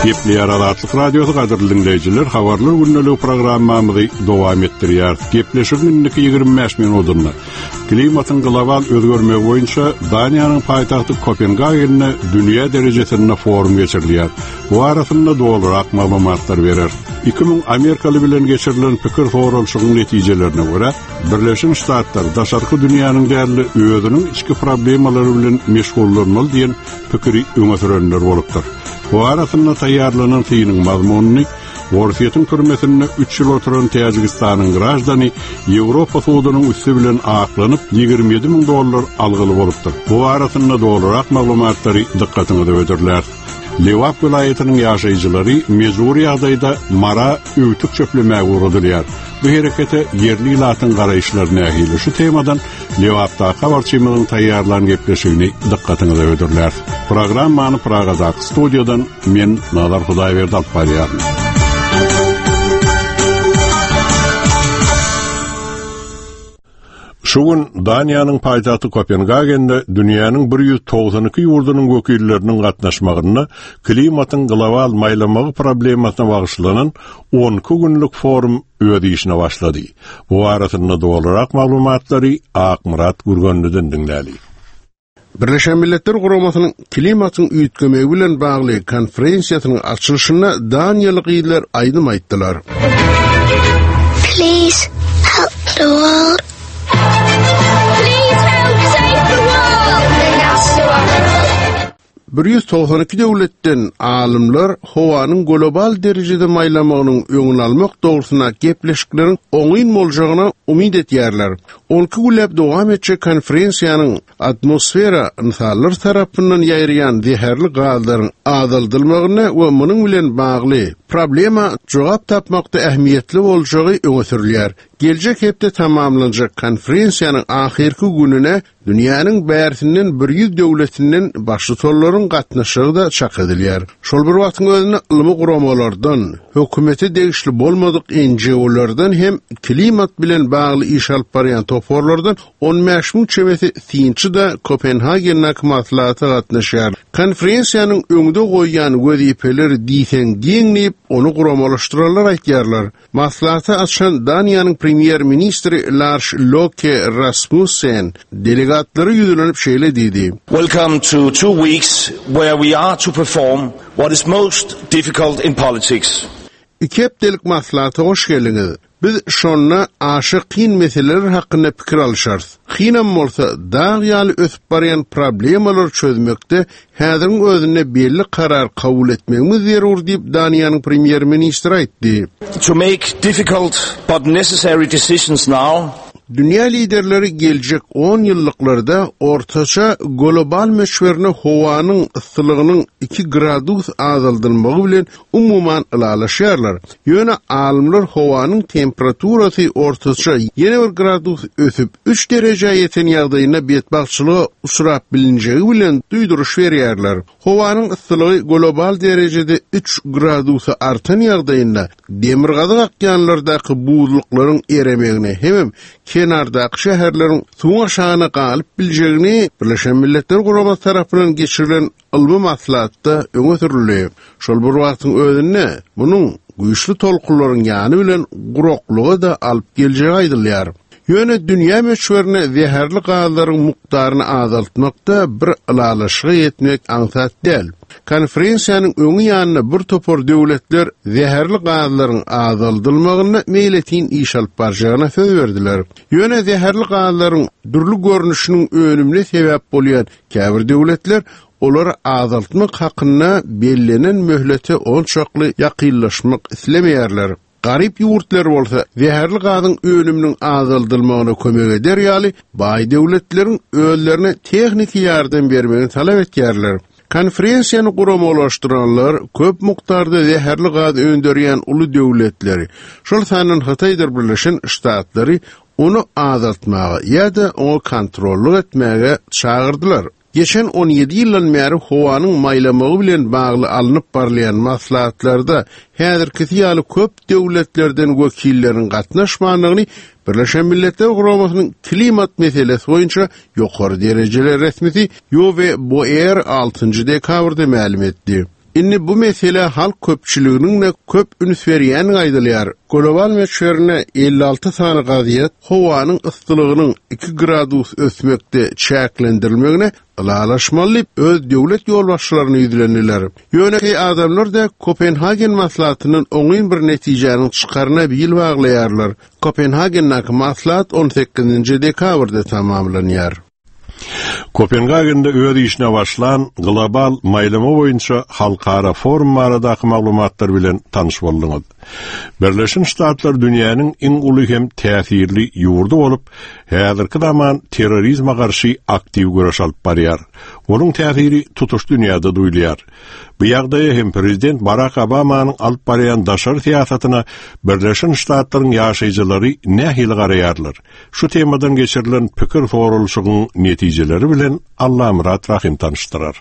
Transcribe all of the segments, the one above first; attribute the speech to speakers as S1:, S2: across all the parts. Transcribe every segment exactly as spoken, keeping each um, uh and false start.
S1: Gepli Aradatlyk Radiosu gaderli dinleyijiler, habarlar günnälik programmamyzy dowam etdirýär. Gepleşik günnäki ýygrimi beş minutynda klimatyň global özgörmegi boýunça Daniýanyň paýtagty Kopenhagende dünýä derejesinde forum geçirilýär. Bu arasynda dolarak maglumatlar berer. iki ming Amerikaly bilen geçirilen pikir sorulşygyň netijelerine görä, Birleşik Ştatlar daşarky dünýäniň däli özüniň içki problemalary bilen meşgullanmaly diýen pikiri öňe sürenler bolupdyr. Bu arasynda taýýarlanan fiýiniň mazmunyny Warfiýetin türmesinde üç ýyl oturan Täjikistanyň grajdany Ýewropa suwdunyň üstü bilen aklanyp ýygrimi ýedi ming dollar algyly bolupdyr. Bu arasynda dolarak maglumatlary dikkatyňizi ödürler. Lewap vilayatynyň ýaşaýjylary mezuri ýagdaýda mara öwtük çöplemäge uğradylýar. Bu herekete yerli ýylatyn garaýşlaryna ähili şu temadan Lewapda habarçymyň taýýarlan gepleşigini dikkatyňizi ödürler. Programmany Pragadan studiýadan men Nazar Hudaýberdi alyp barýar. Şugun Daniýanyň paýtagty Kopenhagende dünýäniň bir ýüz togsan iki ýurdunyň wekilleriniň gatnaşmagyna klimatyň global maýlamagy problemasyna bagyşlanan on iki günlük forum öýde işine başlady. Bu arasynda dolarak maglumatlary Akmurat Gurgönlüden dinläli.
S2: Birleşen Milletler Guramasynyň klimatyň üýtgemegi bilen bagly konferensiýasynyň açylyşyna Daniýalyk ýylar aýdym aýtdylar.
S3: Please help the world.
S2: bir ýüz togsan iki döwletden alymlar howanyň global derejede maýlamagynyň öňüni almak dogrusyna gepleşikleriň oňyn boljagyna umyt etýärler. on iki güllep dowam etjek konferensiýanyň atmosfera ynsallar tarapyndan ýaýrayan zäherli gazlaryň azaldylmagyna we munyň bilen bagly problema jogap tapmakda ähmiýetli boljagy öňe sürilýär. Gelecek hepde tamamlanacak konferensiýanyň ahirki gününe dünýäniň bärsinden bir ýüz döwletinden başlytollaryň gatnaşygy da çak edilýär. Şol bir wagtyň özüne ylmy guramalardan, hökümeti degişli bolmadyk N G O'lardan hem klimat bilen bagly iş alyp barýan toporlardan on beş ming çemeti synçy da Kopenhagen maslahaty gatnaşýar. Konferensiýanyň öňde goýýan wezipeleri diýsen giňlip onu guramalaşdyranlar aýtýarlar. Maslahaty açan Daniýanyň Premier Ministri Lars Løkke Rasmussen delegatlary ýüzlenip şeýle diýdi.
S4: Welcome to two weeks where we are to perform what is most difficult in politics.
S2: İki hepdelik maslahaty hoş geldiňiz. Biz şonna aşyk kyn meseleler hakynda pikir alýarys. Hynam bolsa dağ ýaly ösüp barýan problemler çözmekde häziriň özüne belli karar kabul etmegimiz zerur diýip Daniýanyň Premier Ministri aýtdy.
S4: To make difficult but necessary decisions now,
S2: Dünya liderleri gelecek on ýyllyklarda ortaça global meşwerine howanyň yssylygynyň iki gradus azaldylmagy bilen umuman ılalaşýarlar. Ýöne alymlar howanyň temperaturasy ortaça ýene bir gradus ösüp üç derece ýeten ýagdaýyna betbagçylyga uçrap bilinjegi bilen duýduruş berýärler. Howanyň yssylygy global derejede üç gradusy artan ýagdaýynda demir gazy akýanlardaky buzluklaryň eremegine hem kenardaky şäherleriň suw aşagyna galyp biljegini Birleşen Milletler Guramasy tarapyndan geçirilen ylmy maslahatda öňe sürilýär. Şol bir wagtyň özünde munyň güýçli tolkunlaryň ýany bilen guroklugy da alyp geljegi aýdylýar. Ýöne dünýä meşwerine zäherli gazlaryň mukdaryny azaltmakda bir ılalaşyga ýetmek aňsat däl. Konferensiýanyň öňü ýanyna bir topor döwletler zäherli gazlaryň azaldylmagyna meýletin iş alyp barjagyna söz berdiler. Ýöne zäherli gazlaryň durly görnüşiniň önümli sebäp bolýan käbir döwletler olar azaltmak hakynda bellenen möhlete onçakly ýakynlaşmak islemeýärler. Garip ýurtlar bolsa zäherli gazyň önüminiň azaldylmagyna kömek eder ýaly baý döwletleriň özlerine tehnik ýardam bermegini talap etýärler. Konferensiýany guramalaşdyranlar köp mukdarda zäherli gaz öndürýän uly döwletleri, şol sanyň Hataydyr Birleşen Ştatlary onu azaltmaga ýa-da onu kontrolly etmäge çağırdylar. Geçen on ýedi ýyldan bäri howanyň maýlamagy bilen bagly alınıp barlayan maslahatlarda häzirki ýaly köp döwletlerden wekilleriň gatnaşmanlygyny Birleşen Milletler Guramasynyň klimat meselesi boýunça ýokary derejeli resmisi Yove Boer altynjy dekabrda ma'lum etdi. Inni bu mesele halk köpçülüğünün de köp üns berýän gaýdylýar. Global meşwerine elli alty sany gaziýet howanın ıstylygynın iki gradus ösmekde çäklendirilmegine ılalaşmaly öz döwlet ýolbaşçylaryny ýüzlendiler. Ýöneky adamlar da Kopenhagen maslahatynyň oňyn bir netijäni çykaryna bil baglaýarlar. Kopenhagen'daki maslahat on sekizinji dekabrda tamamlanýar.
S1: Kopenhagen'de öz işine başlan global maýlama boýunça halkara forum baradaky maglumatlar bilen tanyş boldyňyz. Birleşen Ştatlar dünýäniň iň uly hem täsirli ýurdu bolup, häzirki zaman terrorizme garşy aktiw güreş alyp barýar. Onuň täsiri tutuş dünýäde duýulýar. Bu ýagdaýa hem prezident Barack Obamanyň alyp barýan daşary siýasatyna Birleşen Ştatlaryň ýaşaýjylary nähili garaýarlar. Şu temadan geçirilen pikir sorulşygyň netijeleri bilen Allah Murat Rahim tanıştyrar.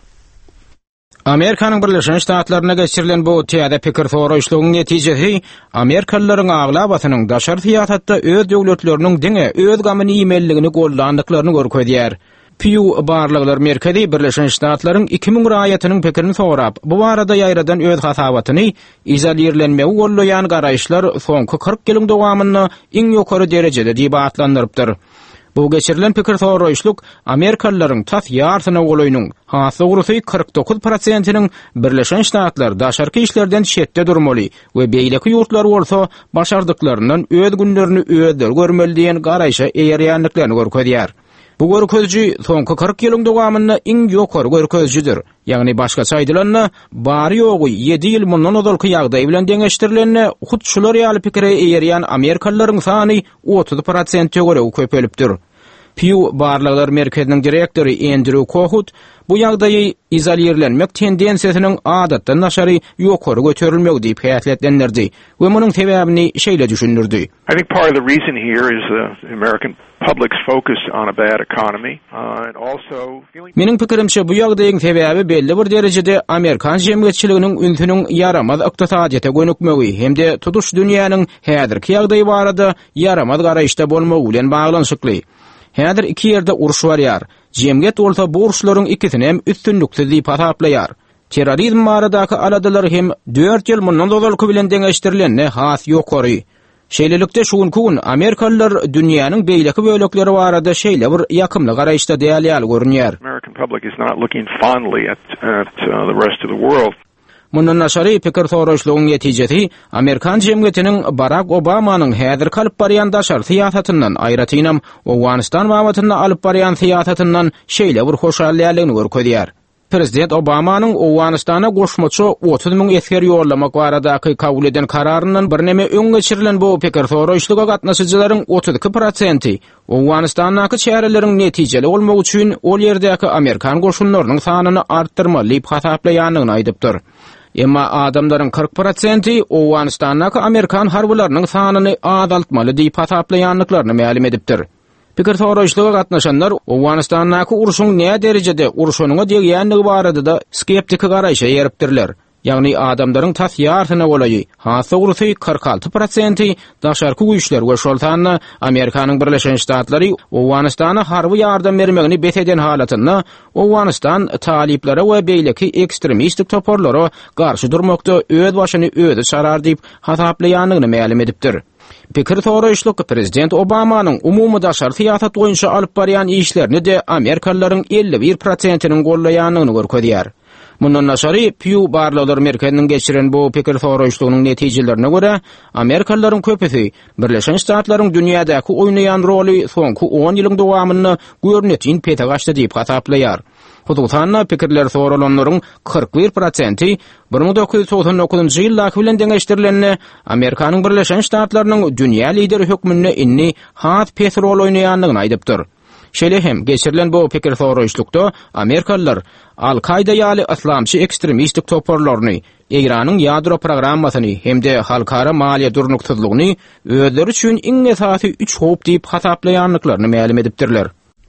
S5: Amerikanyň Birleşen Ştatlaryna geçirilen bu täze pikir soruşlygyň netijesi Amerikalılaryň aglabatynyň daşary siýasatda öz döwletleriniň diňe öz gamyny iýmelligini gollandyklaryny görkezýär. Pew Barlyglar Merkezi Birleşen Ştatlaryň iki ming raýatynyň pikirini sorap, bu barada ýaýradan öz hasabatyny izolirlenmegi gollaýan garaýşlar soňky kırk ýylyň dowamyny iň ýokary derejede diýip atlandyrypdyr. Bu geçirilen pikir soruşlyk Amerikalılaryň tas ýartyna golaýnyň hasy gurusy kırk dokuz prosentiniň Birleşen Ştatlar daşarky işlerden şetde durmaly we beýleki ýurtlar bolsa başardyklaryndan öz günlerini özleri görmeli diýen garaýşa eýerýänliklerini görkezýär. Bu görkezji soňky kırk ýylyň dowamyny iň ýokary görkezjidir. Ýagny başgaça aýdylanna, bary ýogy yedi ýyl mundan ozalky ýagdaý bilen deňeşdirilenne hut şular ýaly pikire eýerýän Amerikalılaryň sany otuz prosentge görä köpelipdir. Pew Barlyglar Merkeziniň direktori Andrew Kohut bu ýagdaýy izolirlenmek tendensiýasynyň adatdan naşary ýokary göterilmegi diýip häsletlendirdi we munyň sebäbini şeýle düşündirdi.
S6: I think part of the reason here is the American public's focus on a bad economy uh, and also feeling
S5: Meniň pikirimçe bu ýagdaýyň sebäbi belli bir derejede Amerikan jemgyýetçiliginiň ünsüniň ýaramaz ykdysadyata gönükmegi hemde tutuş dünýäniň häzirki ýagdaýy barada ýaramaz garaýşda bolmagy bilen baglanşykly. Häzir iki ýerde uruş barýar. Jemgyýet bolsa bu uruşlaryň ikisini hem üstünlükli diýip ataplaýar. Terrorizm baradaky aladalar hem dört ýyl mundan dozalky bilen deňeşdirilenne has ýokary. Şeýlelikde şuňky gün Amerikalılar dünýäniň beýleki bölekleri barada şeýle bir ýakymly garaýşda diýýär görünýär.
S6: American public is not looking fondly at, at uh, the rest of the world.
S5: Mundan naşary pikir soruşlygyň netijesi Amerikan jemgyýetiniň Barack Obamanyň häzir kalyp barýan daşary siýasatyndan aýratynam Awganistan babatyna alyp barýan siýasatyndan şeýle bir hoşalýarlygyny görkezýär. Prezident Obamanyň Awganistana goşmaçy otuz ming esker ýollamak baradaky kabul eden kararyndan bir neme öň geçirilen bu pikir soruşlyga gatnaşyjylaryň otuz iki prosenti Awganistanaky çäreleriň netijeli bolmagy üçin ol ýerdäki Amerikan goşunlarynyň sanyny artdyrmaly diýip hasaplaýanlygyny aýdypdyr. Emma adamlaryň kırk prosenti Awganistanaky Amerikan harbylarynyň sanyny azaltmaly diýip hasaplaýanlyklaryny ma'lum edipdir. Pikir soruşlyga gatnaşanlar Awganistanaky uruşyň näme derejede uruşanyňa degýänligi barada da skeptik garaýşa ýeripdirler. Ýagny adamlaryň tas ýartyna golaýy. Hasy urusy kırk altı prosenti daşarky güýçler we şoltanyny Amerikanyň Birleşen Ştatlary Awganistana harby ýardam bermegini beteden halatyna Awganistan taliplere we beýleki ekstremistik toporlara garşy durmakda öz başyny özi sarar diýip hasaplaýanlygyny ma'lum edipdir. Pikir soruşlyk Prezident Obamanyň umumy daşary siýasat boýunça alyp barýan işlerini de Amerikalılaryň elli bir prosentiniň gollaýanlygyny görkezýär. Mundan naşary Pew Barlyglar Merkeziniň geçiren bu pikir soruşlygynyň netijelerine görä, Amerikalılaryň köpüsi Birleşen Ştatlaryň dünýädäki oýnaýan roly soňky on ýylyň dowamyny görnetýän pete gaçdy diýip hasaplaýar. Hudutanna pikirler sorulanlaryň kırk bir prosenti bir ming dokuz yüz doksan dokuzunji ýyldaky bilen deňeşdirilenne Amerikanyň Birleşen Ştatlarynyň dünýä lideri hökmünde inni has petrol oýnaýanlygyny aýdypdyr. Şeýle hem geçirilen bu pikir soruşlukda Amerikalılar Al-Qaida ýaly islamçy ekstremistik toporlaryny, Iranyň ýadro programmasyny hemde halkara maliýe durnuksyzlygyny özleri üçin iň esasy üç hop diýip hasaplaýanlyklaryny ma'lum edipdirler.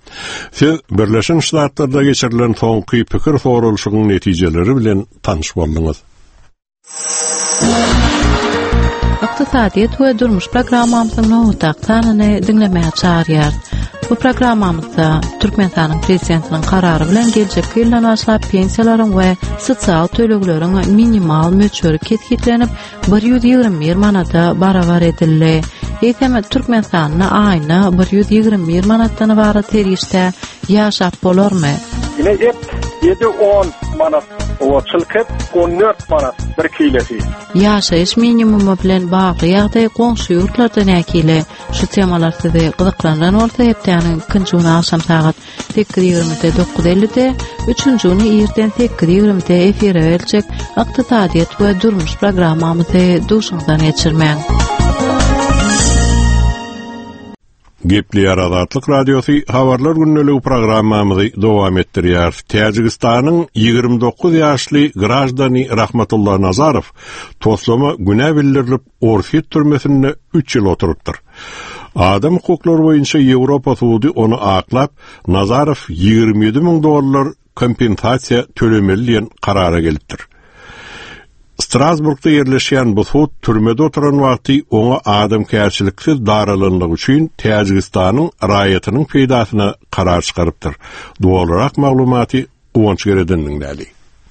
S1: Siz Birleşen Ştatlarda geçirilen soňky pikir sorulşygyň netijeleri bilen tanyş boldyňyz.
S7: Iqtisadiýet we durmuş programmamyzyň nowataqtanyny dinlemäge çağırýar. Bu programmamızda Türkmenistanyň prezidentiniň karary bilen geljek ýyldan başlap pensiýalaryň we sosial tölekleriň minimal möçberi ketgitlenip bir ýüz ýigirme bir manata barabar edildi. Eýsem Türkmenistanyň aýyna bir ýüz ýigirme bir manatdan ibaret terişde ýaşap bolarmy?
S8: Ýet ýedi on manat o çylkyp on dört manat bir kilesi.
S7: Ýaşaýyş minimumy bilen bagly ýagdaý goňşy ýurtlardan äkili şu temalar sizi gyzyklandan bolsa hepdeniň ikinji güni akşam saat sekiz ýigrimide dokuz ellide, üçünji güni erten sekiz ýigrimide efire berilýek ykdysadyýat we durmuş programmamyzy duşuňdan geçirmäň.
S1: Gepli Aradatlyk Radiosu habarlar günneligi programmamyzy dowam etdirýär. Täjikistanyň ýigirme dokuz ýaşly grajdany Rahmatullah Nazarow toslama güne bildirilip Orfiyet türmesinde üç ýyl oturypdyr. Adam hukuklary boýunça Ýewropa sudy onu aklap, Nazarow ýigirme ýedi ming dollar kompensasiýa tölemeli diýen karara gelipdir. Strasburgda yerleşen bu sud türmede oturan wagty oňa adam kärçiliksiz daralanlyk üçin Täjikistanyň raýatynyň peýdasyna karar çykarypdyr. Dowalarak maglumaty Uwanç Geredeniň däli.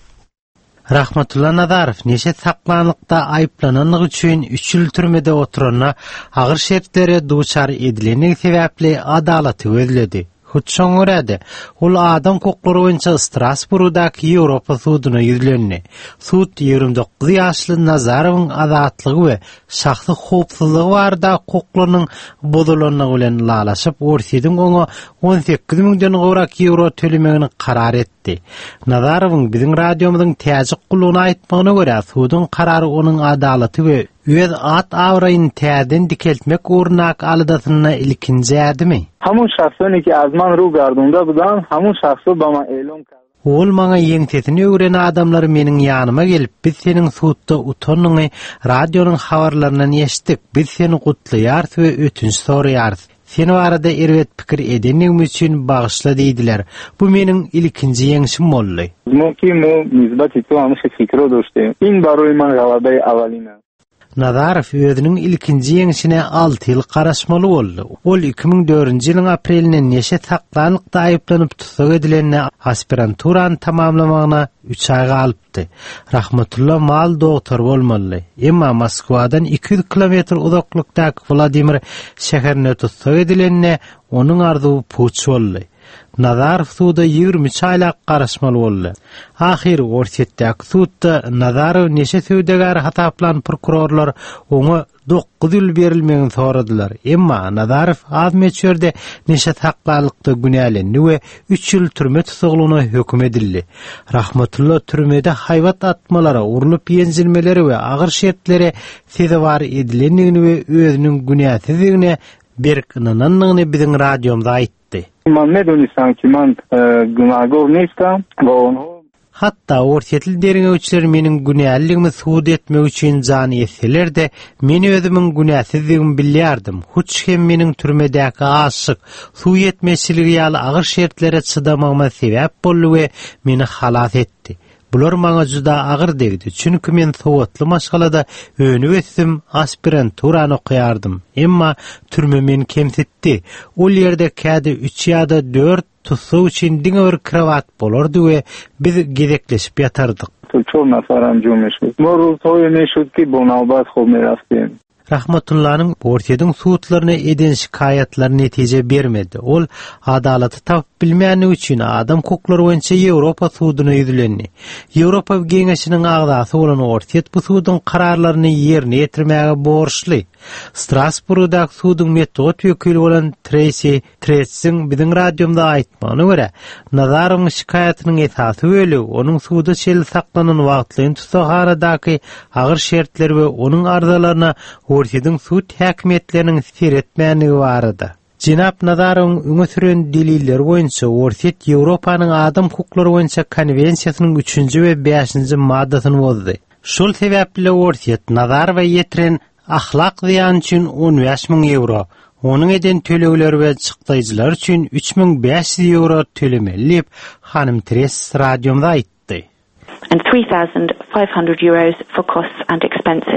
S9: Rahmatullah Nazarow neşe saklanlykda aýplananlyk üçin üç ýyl türmede oturana agyr şertlere duçar edilenik sebäpli adalaty gözledi. Hutşoň göredi, ol adam hukuklary boýunça Strasburgdaky Ýewropa sudyna ýüzlendi. Sud ýigirme dokuz ýaşly Nazarowyň azatlygy we şahsy howpsuzlygy barada hukuklarynyň bozulanyny bilen lalaşyp, Orsiýeň oňa on sekiz mingden gowrak euro tölemegini karar etdi. Nazarowyň biziň radiomyzyň täjik gulugyna aýtmagyna görä, sudyň karary onuň adalaty we öz at awraýyny täden dikeltmek urnak alydasyna ilkinji adimi.
S8: Hamun şahsony ki azman ruh gardynda budan hamun şahsy bana eýlem kardy.
S9: Ol maňa ýeňsesini öwren adamlar meniň ýanyma gelip, biz seniň suwtda utanyňy radionyň habarlaryny eşitdik. Biz seni gutlaýar we ötünç soraýar. Seni arada erwet pikir edenim üçin bagışla diýdiler. Bu meniň ilkinji ýeňşim boldy.
S8: Mümkin mu nisbat ito amış fikro doşdy. In baroy man galaday awalina.
S9: Nazarow özüniň ilkinji ýeňşine alty ýyl garaşmaly boldy. Ol iki ming dördünji ýylyň aprelinde neşe saklanlykda aýplanyp tutsak edilenine aspiranturany tamamlamagyna üç ay galypdy. Rahmatullah mal doktor bolmaly. Emma Moskwadan iki yüz kilometr uzaklykdaky Vladimir şäherine tutsak edilenine onuň arzuwy puç boldy. Nazarow suda ýigirme üç aýlak garaşmaly boldy. Ahir Orsiýetdäki sudda Nazarow neşe söwdegar hataplan prokurorlar oňa dokuz ýyl berilmegini soradylar. Emma Nazarow az meçherde neşe saklanlykda günälendi we üç ýyl türme tutuglygyna höküm edildi. Rahmatullah türmede haýwat atmalara, urulyp ýenzilmeleri we agyr şertlere sezebar edilendigini we özüniň günäsizligine berk inananlygyny biziň radiomda aýtdy.
S8: Man ne dönüşsam ki man günahgor nistam ve onu
S9: hatta orsiýetli derňewçiler meniň günäligimi suwd etmek üçin jany etseler de meni özümiň günäsizligimi bilýärdim. Huç hem meniň türmedäki aşyk suw etmeçiligi ýaly agyr şertlere çydamagyma sebäp boldy we meni halas etdi. Bular maňa juda agyr degdi. Çünki men sowatly maşgalada önüp etdim, aspiranturany okuýardym. Emma türme meni kemsitdi. Ol ýerde käde üç ýa-da dört tutsu üçin diňe bir kravat bolardy we biz gezekleşip ýatardyk.
S8: Çok nafaram jumuşdy. Moru toýuny şutki bonalbas homerastin.
S9: Rahmatullah'nın Orsiýeň suwtlaryna eden şikaýatlar netije bermedi. Ol adalaty tapyp bilmäni üçin adam hukuklary boýunça Ýewropa sudyna ýüzlendi. Ýewropa Geňeşiniň agdasy bolan Orsiýet bu sudyň kararlaryny ýerine ýetirmäge borçly. Strasburgdaky sudyň metod wekili bolan Tracy Tretsiň biziň radiomda aýtmagyna görä, Nazarowyň şikaýatynyň esasy böli onuň suwda şel saklanan wagtlyň tutsagaradaky agyr şertler we onuň arzalaryna Orsiýeň suwt häkimetleriniň seretmänligi barada. Jinap Nazarowyň öňe süren deliller boýunça Orsiýet Ýewropanyň adam hukuklary boýunça konwensiýasynyň üçünji we beşinji maddasyny bozdy. Şol sebäpli Orsiýet Nazarowa ýetiren ahlak ziyan üçin on beş ming euro, onuň eden tölegler we çykdyjylar üçin üç ming beş yüz euro tölemeli diýip hanym Tres radiomda aýtdy.
S10: And three thousand five hundred euros for costs and expenses.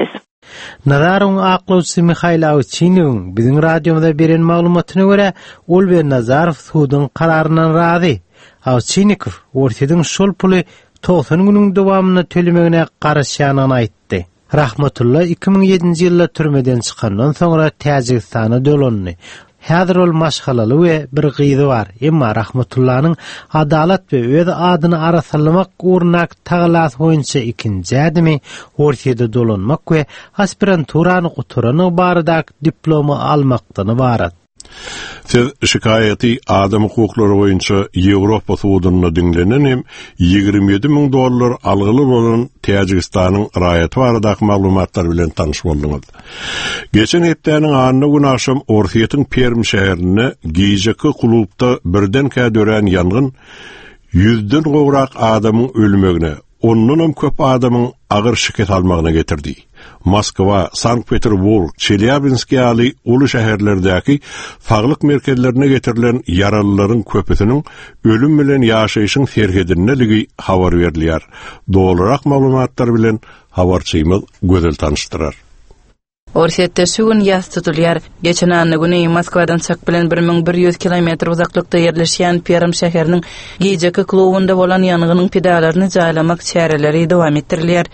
S9: Nazarın aqlawçy Mikhail Avchinin bizim radiomda beren maglumatyna görä, ol we Nazarov suudun kararyndan razy. Avchinikov ortadan şol puly doksan günüň dowamyna tölemegine garaşýanyny aýtdy. Rahmatullah iki bin yedinji ýylda türmeden çykandan soňra Täjikistana dolandy. Häzir ol maşgalaly we bir gyzy bar. Emma Rahmatullah'nyň adalat we öz adyny arasalymak urnak taglas boýunça ikinji adamy ortada dolanmak we aspiranturany guturany bardak diplomy almakdan ibarat.
S1: Siz şikayeti adam hukuklary boýunça Ýewropa suudyna dinlenen hem ýigirmi ýedi miň dollar algyly bolan Täjikistanyň raýaty baradaky maglumatlar bilen tanyş boldyňyz. Geçen hepdeniň anyny gün akşam Orsiýetyň Perm şäherine Gijeki klubda birden kädören ýangyn yüzden gowrak adamyň ölümegine, ondan hem köp adamyň agyr şiket almagyna getirdi. Moskva, Sankt-Peterburg, Çelyabinsk ýaly uly şäherlerdäki faglyk merkezlerine getirilen yaralylaryň köpüsiniň ölüm bilen ýaşaýyşyň serhedinligi habar berilýär. Dolarak maglumatlar bilen habarçymyz gözel tanıştyrar.
S10: Orsiýetde şu gün ýaz tutulýar. Geçen anny güni Moskwadan çak bilen bir miň bir ýüz kilometr uzaklykda ýerleşýän Perm şäheriniň Gijeki klubunda bolan ýanygynyň pedalaryny jaýlamak çäreleri dowam etdirilýär.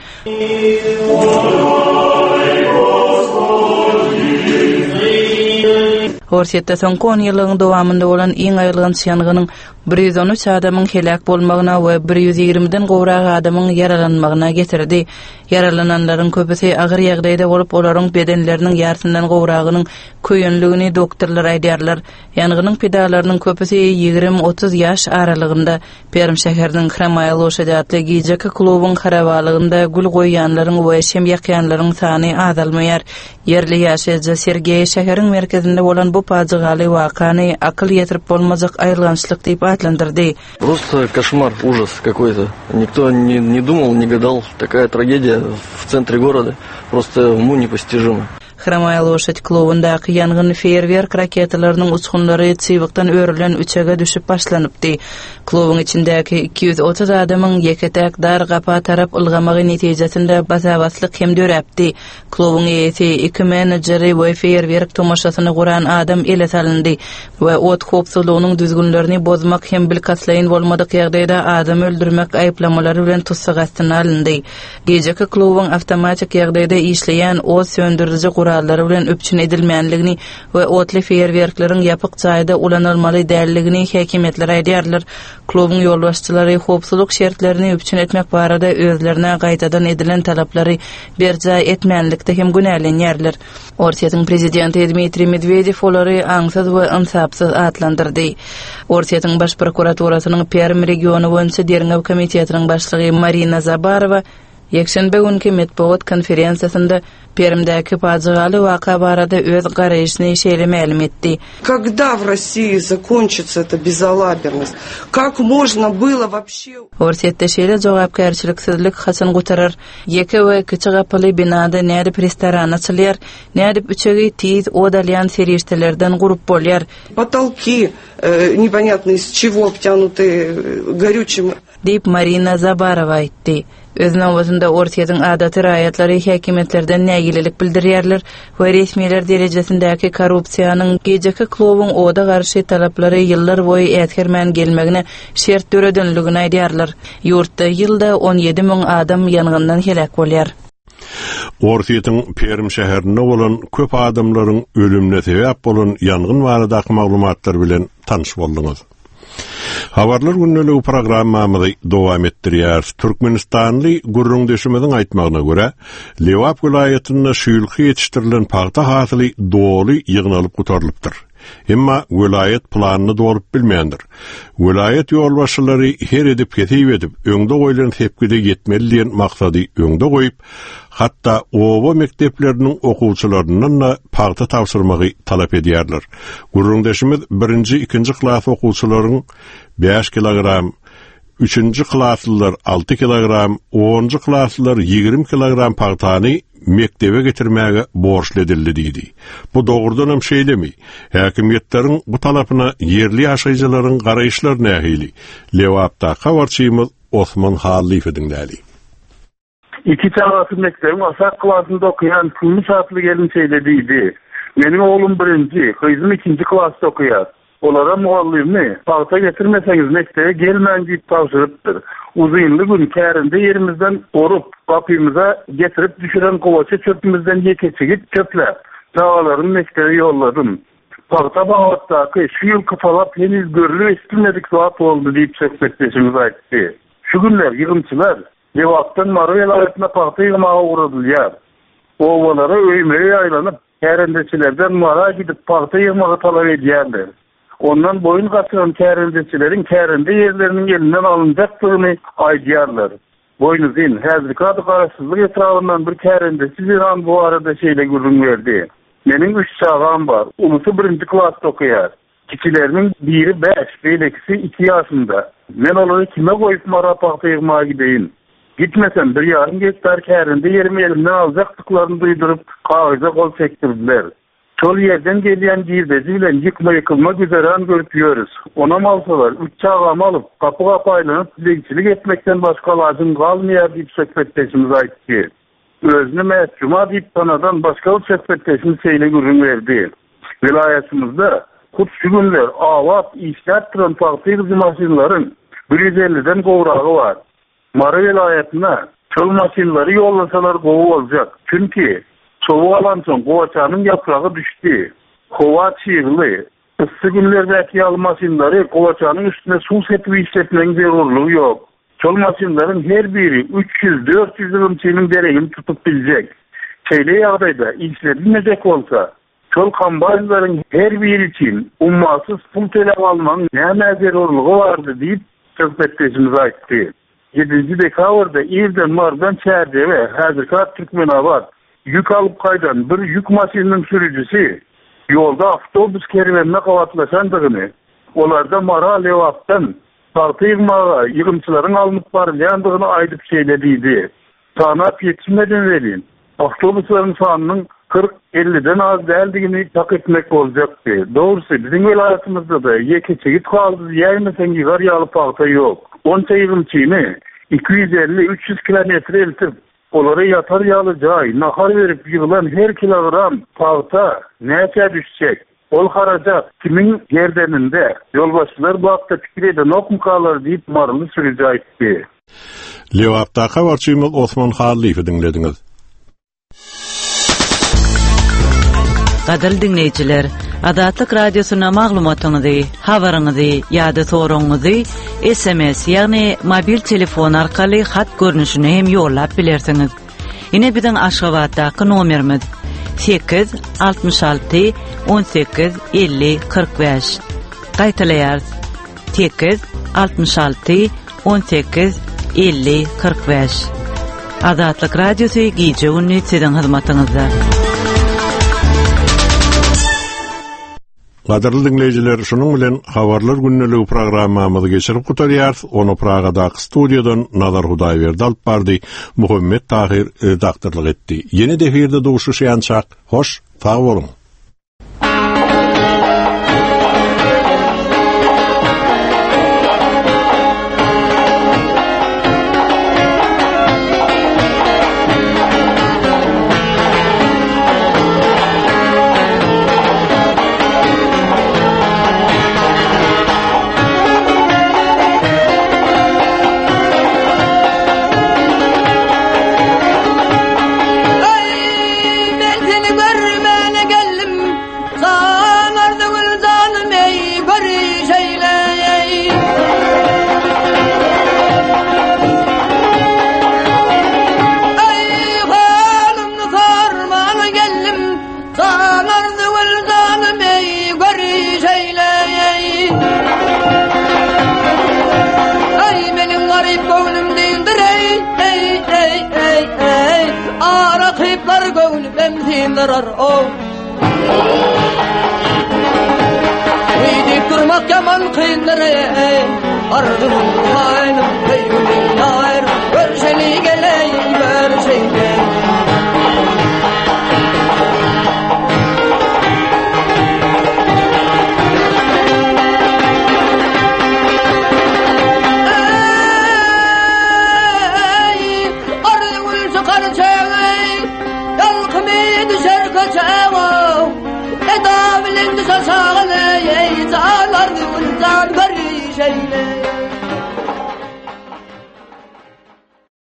S10: Orsiýetde soňky on ýylyň dowamynda bolan iň aýrylgans ýanygynyň bir ýüz on üç adamyň helak bolmagyna we bir ýüz ýigrimden gowrak adamyň yaralanmagyna getirdi. Yaralananlaryň köpüsi agyr ýagdaýda bolup, olaryň bedenleriniň ýartyndan gowragynyň köýünligini doktorlar aýdýarlar. Ýanygynyň pedalarynyň köpüsi ýigirmi otuz ýaş aralygynda. Perm şäheriniň Kramaýaloşa adly Gijeki klubyň harabalygynda gül goýýanlaryň we şem ýakýanlaryň sany azalmaýar. Yerli ýaşaýjy Sergey şäheriň merkezinde bolan bu pajygaly wakany akyl ýetirip bolmazak aýrylgançlyk diýip adlandyrdy.
S11: Просто кошмар, ужас какой-то. Никто не, не думал, не гадал. Такая трагедия в центре города просто уму непостижима.
S10: Kramaýaloşa klubundaky ýangyn feýerwerk raketalarynyň uçgunlary çybykdan örilen üçege düşüp başlanypdy. Klubyň içindäki iki yüz otuz adamyň ýeketek dar gapa tarap ylgamagy netijesinde basawatlyk hem döräpdi. Klubyň eýeti iki menejeri we feýerwerk tomaşasyny guran adam ele salyndy we ot hopsulugynyň düzgünlerini bozmak hem bilkaslaýyn bolmadyk ýagdaýda adam öldürmek aýplamalary bilen tutsak astyna alyndy. Gejeki klubyň awtomatik ýagdaýda işleýän ot söndürüji guralları bilen öpçün edilmänligini we otly feýerwerkleriň ýapyk jaýda ulanylmaly dälligini häkimetler aýdýarlar. Klubyň ýolbaşçylary hopsuluk şertlerini öpçün etmek barada özlerine gaýtadan edilen talaplary berja etmänlikde hem günälenýärler. Orsiýetyň prezidenti Dmitri Medvedev olary aňsız we ınsapsız atlandyrdy. Orsiýetyň baş prokuraturasynyň Perm regiony boýunça Derňew komitetining başlygy Marina Zabarova Ýekşenbe günkü metbuat konferensiýasynda Permdäki pajygaly waka barada öz garaýyşyny şeýle ma'lum etdi.
S12: Когда в России закончится эта безалаберность? Как можно было вообще?
S10: Orsiýetde şeýle jogapkärçiliksizlik haçan gutarar. Ýeke we kiçi gapaly binada nädip restoran açylýar, nädip üçegi tiz odalýan seriştelerden gurup bolýar.
S12: Потолки э, непонятно из чего обтянуты горючим.
S10: Diýip Marina Zabarova aýtdy. Özüň awazynda Orsiýetyň adaty raýatlary häkimetlerden nägilelik bildirýärler we resmiýetler derejesindäki korrupsiýanyň Gejeki klubyň oda garşy talaplary ýyllar boýy ätgermän gelmegine şert döredenligini aýdýarlar. Ýurtda ýylda on ýedi miň adam ýangyndan helak bolýar.
S1: Orsiýetyň Perm şäherinde bolan köp adamlaryň ölümine sebäp bolan ýangyn baradaky maglumatlar bilen tanyş boldyňyz. Habarlar günneligi programmamyzy dowam etdirýär. Türkmenistanly gurrun deşimediň aýtmagyna görä, Lewap vilayatyna şüýlki ýetişdirilen paýta hasyly doly ýygnalyp gutarylypdyr. Emma vilayet planyny dolyp bilmeýändir. Vilayet ýolbaşçylary her edip ketip edip, öňde goýulan sepkide ýetmeli diýen maksady öňde goýup, hatda oba mektepleriniň okuwçylarynyň da paýta tapşyrmagy talap edýärler. Gurrundaşymyz birinji, ikinji klas okuwçylaryň beş kilogram, üçinji klaslylar alty kilogram, onunji klaslylar ýigirmi kilogram paýtany mektebe getirmäge borçly edildi diýdi. Bu dogrudan hem şeýlemi? Häkimetleriň bu talapyna yerli ýaşaýjylaryň garaýşlaryna nähili? Lewapda habarçymyz Osman Halifediň däli.
S13: iki çağatı mektebin asak klasında okuyan kılmış atlı gelin söylediydi. Benim oğlum birinci, kızım ikinci klasda okuyar. Olara muallimi, parta getirmeseniz mektebe gelmen deyip tavsırıptır. Uzunlu gün kärinde yerimizden orup, kapımıza getirip düşüren kovaça çöpümüzden yeke çekip çöpler. Dağların mektebe yolladım. Parta bağlattaki şu yıl kıtalap henüz görülü estilmedik saat oldu deyip söhbetleşimiz aytti. Şu günler yığımçılar, cevaptan marı velayetine parta yığmağa uğradılar. Ovalara öymeye aylanıp, kärendeçilerden mara gidip parta yığmağı talep edýärler. Ondan boyun kaçıran kärendeçilerin kärende yerlerinin elinden alınacaktığını aýdýarlar. Boynuzin, häzirki adı karasızlık etrafından bir kärendesi bir an bu arada şeyle gürrün verdi. Menin üç çağam var, ulusu birinci klasda okuyar. Kiçilerinin biri beş, beylekisi iki yaşında. Men oları kime koyup mara parta yığmağa gideyim. Gitmesem bir yarım geçler kärende yerimi elimden alacaktıklarını duydurup kağıza kol çektirdiler. Çol yerden gelen girdeci bilen yıkma yıkılma güzeran görüp yiyoruz. Ona malsalar üç çağam alıp kapı kapaylanıp dilekçilik etmekten başka lazım kalmıyor deyip söhbetleşimiz aytti. Özünü mehcuma deyip tanadan başka bir söhbetleşimiz seyle gürün verdi. Vilayetimizde kut şu günler avat işlettiren parti maşinlerin bir yüz elliden kovrağı var. Marı vilayetine çöl maşinleri yollasalar kovu olacak. Çünkü soğuk alan son kovaçanın yaprağı düştü. Kova çiğli. Isı günlerdeki yal maşinleri kovaçanın üstüne su sepi işletmenin zarurluğu yok. Çöl maşinlerin her biri üç yüz dört yüz yılımçının dereğini tutup bilecek. Şeyle yağdayda işlenmeyecek olsa çöl kambayların her biri için ummasız pul telef almanın ne zarurluğu vardı deyip söhbetleşimiz aytti. yedinci dekabrda İrden Mardan çerçeve hazırka Türkmena var. Yük alıp kaydan bir yük maşininin sürücüsü yolda avtobus kervanına kavatlaşandığını, olarda mara levaptan parti yığmağa yığımçıların alınıp barılayandığını aydıp şeylediydi. Sanat yetişmeden verin. Avtobusların sanının kırk elliden az değildiğini tak etmek olacaktı. Doğrusu bizim vilayetimizde de yeke çekit kaldı. Yaymasan yığar yalı parta yok. Onca yığımçını iki yüz elli üç yüz kilometre eltip olara yatar yağlı cay, nahar verip yığılan her kilogram parta neyse düşecek. Ol haracak kimin yerdeninde yolbaşçılar bu hafta fikir eden ok mu kalır deyip marılı sürücü aytti.
S1: Lewapda habarçymyz Osman Halif'i dinlediniz.
S10: Gadal dinleyiciler, Adatlyk Radiosyna maglumatyňyzy, habaryňyzy ýa-da soragyňyzy S M S ýagny mobil telefon arkaly hat görnüşine hem ýollap bilersiňiz. Ine biziň Aşgabatdaky nomerimiz sekiz altmış alty on sekiz elli kırk beş. Gaýtalaýar sekiz altmış alty on sekiz elli kırk beş. Adatlyk Radiosy gije günni siziň hyzmatyňyzda.
S1: Gaderli dinleyijiler, şunun bilen habarlar günneligi programmamyzy geçirip gutarýar. Onu Pragadaky studiýadan Nazar Hudaýberdi alyp bardy. Muhammed Tahir redaktorlyk etdi. Ýene deferde duşuşýançak. Hoş, sag bolun.
S14: Darar o Uydik durmak yaman kıyındır ey Ardımın kaynım kıyımın ayr Görşeli geleyim görşeli Ey Ardımın şeyle